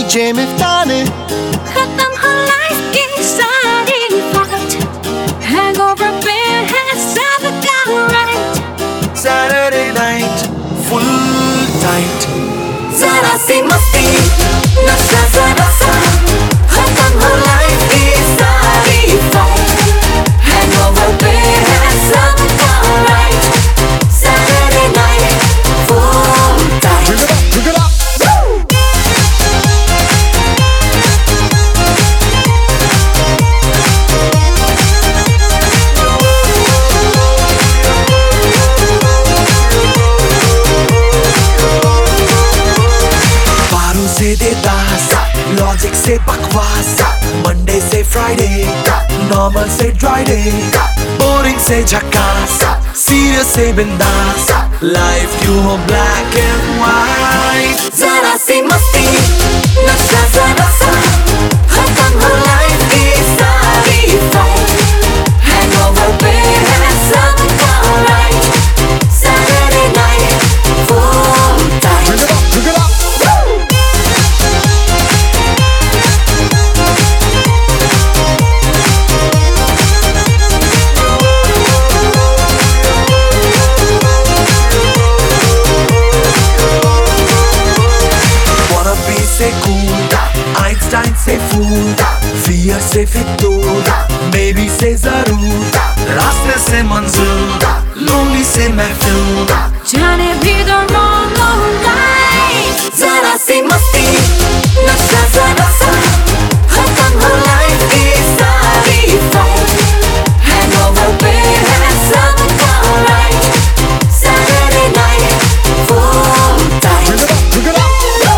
DJ में ताने खत्म हो लाइफ की सारी फाइट हैंगओवर पे है सबका right Saturday night full tight जरा सी मस्ती नशा जरा सा खत्म हो लाइफ की सारी फाइट हैंगओवर पे है सबका right Saturday night full tight Drink it up बारू से देता लॉजिक से बकवास मंडे से फ्राइडे नॉर्मल से ड्राई डे बोरिंग से झकास सीरियस से बिंदास लाइफ क्यों हो ब्लैक एंड व्हाइट जरा सी मस्ती नशा जरा सा खत्म हो लाइफ की सारी फाइट हैंगओवर पे है सबका right Saturday night full tight Drink it up से cool Einstein से fool Fear से फितूर Maybe से जरूर रास्ते से मंजूर Lonely से महफूल जाने भी the wrong life जरा सी मस्ती नशा जरा सा खत्म हो लाइफ की सारी फाइट हैंगओवर पे है सबका right Saturday night full tight Drink it up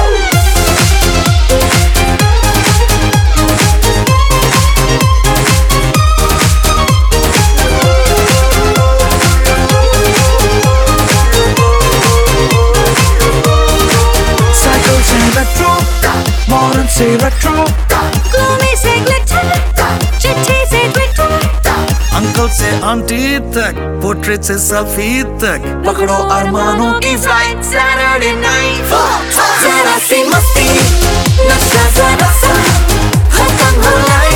Modern से retro gloomy से glitter चिट्ठी से Twitter अंकल से आंटी तक पोर्ट्रेट से सेल्फी तक पकड़ो अरमानों की फ्लाइट Saturday night जरा सी मस्ती नशा जरा सा खत्म हो लाइफ